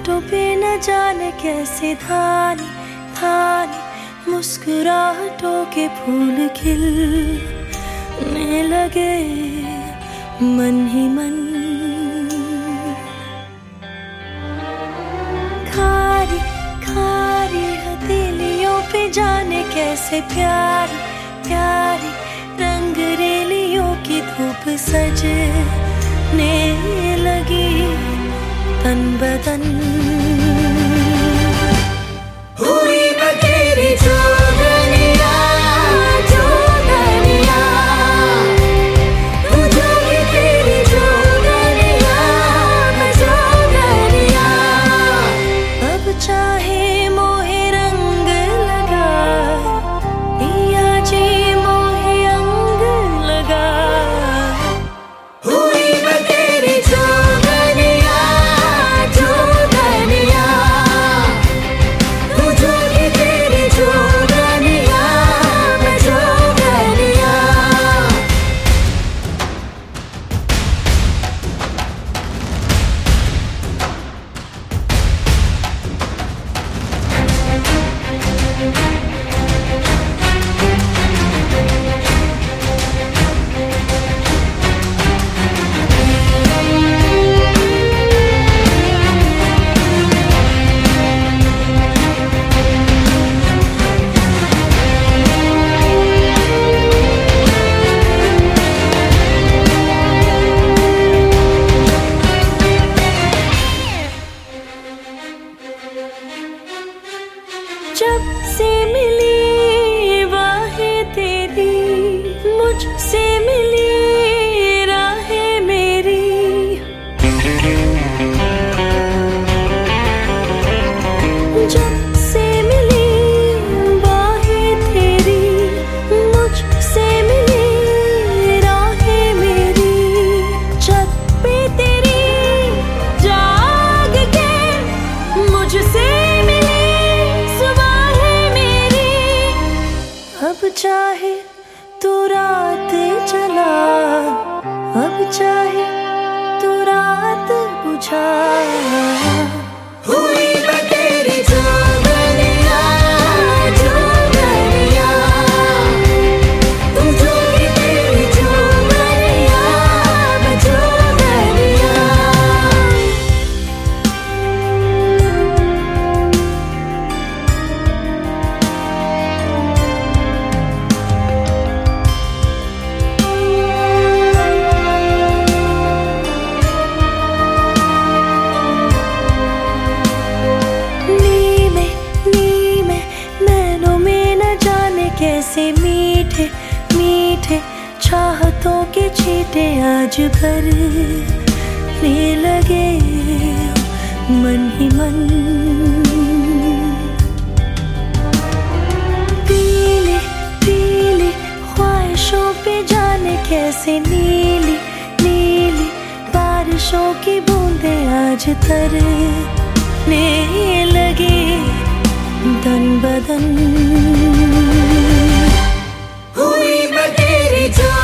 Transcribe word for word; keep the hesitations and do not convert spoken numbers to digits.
होठों पे न जाने कैसे धानी धानी मुस्कुराहटों के फूल खिलने लगे मन ही मन। खारी खारी हथेलियों पे जाने कैसे प्यारी प्यारी रंग रेलियों की धूप सजने लगी तन बदन। हुई मैं तेरी जोगनिया जोगनिया तू जोगी तेरी जोगनिया मैं जोगनिया। अब चाहे मोहे रंग लगा या जी मोहे अंग लगा। हुई मैं तेरी जोगनिया जोगनिया तू जोगी तेरी जोगनिया मैं जोगनिया। जब से मिली बाहें तेरी मुझसे मिली राहें मेरी। जब से मिली बाहें तेरी मुझसे मिली राहें मेरी। छत पे तेरी जाग के मुझसे अब चाहे तू रात चला अब चाहे तू रात बुझा। हुई मैं तेरी जोगनिया जोगनिया तू जोगी तेरी जोगनिया मैं जोगनिया। कैसे मीठे मीठे चाहतों के छींटे आज भरने लगे मन ही मन। पीली पीली ख्वाहिशों पे जाने कैसे नीली नीली बारिशों की बूंदें आज तरने लगे तन बदन। हुई मैं तेरी